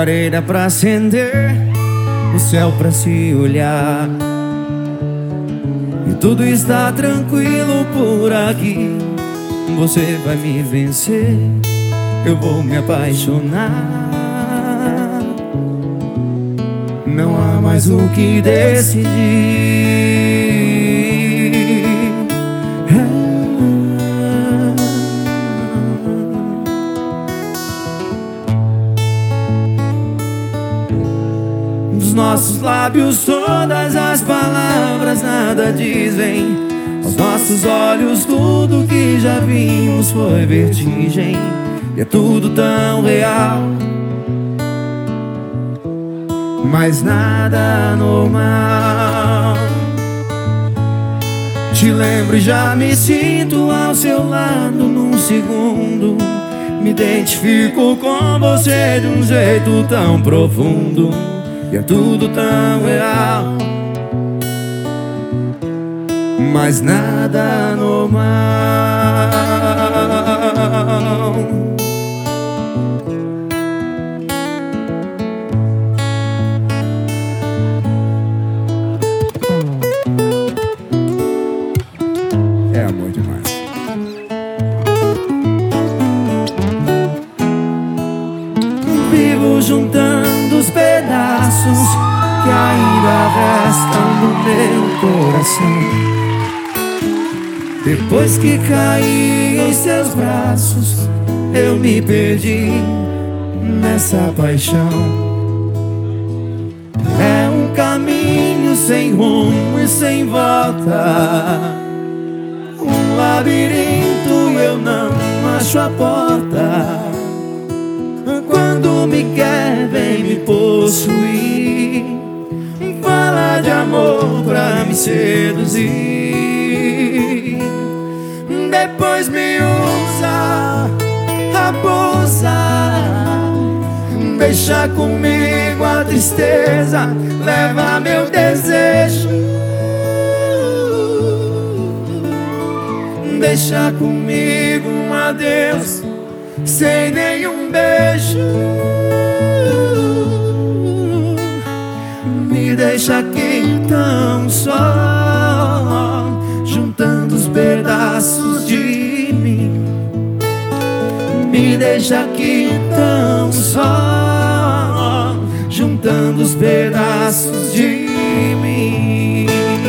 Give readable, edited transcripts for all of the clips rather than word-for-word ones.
lareira pra acender, o céu pra se olhar. E tudo está tranquilo por aqui. Você vai me vencer, eu vou me apaixonar. Não há mais o que decidir. Dos nossos lábios todas as palavras nada dizem. Aos nossos olhos tudo que já vimos foi vertigem. E é tudo tão real, mas nada normal. Te lembro e já me sinto ao seu lado num segundo. Me identifico com você de um jeito tão profundo. E é tudo tão real, mas nada normal. É amor demais. Vivo juntando os pedaços que ainda restam no meu coração. Depois que caí em seus braços, eu me perdi nessa paixão. É um caminho sem rumo e sem volta, um labirinto e eu não acho a porta. Quando me quer, vem me possuir, fala de amor pra me seduzir. Depois me usa, abusa, deixa comigo a tristeza, leva meu desejo. Deixa comigo um adeus sem nenhum beijo. Me deixa aqui tão só, juntando os pedaços de mim. Me deixa aqui tão só, juntando os pedaços de mim.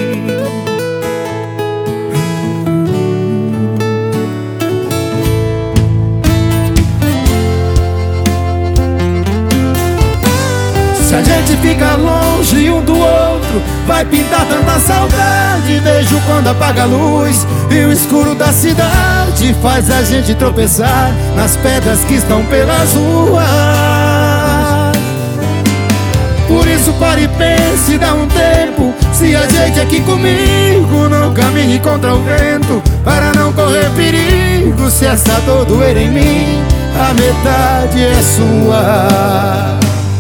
Se a gente fica longe um do outro, vai pintar tanta saudade. Vejo quando apaga a luz e o escuro da cidade faz a gente tropeçar nas pedras que estão pelas ruas. Por isso pare e pense, dá um tempo. Se a gente aqui comigo não caminhe contra o vento, para não correr perigo. Se essa dor doer em mim, a metade é sua.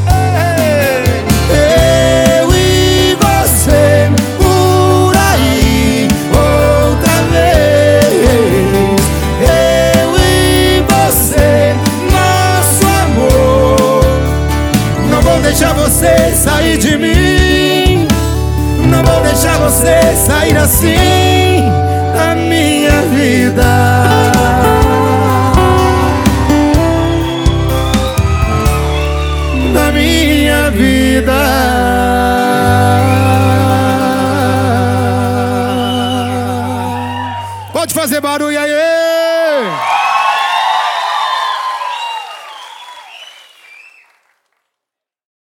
Deixar você sair de mim, não vou deixar você sair assim da minha vida. Da minha vida. Pode fazer barulho aí!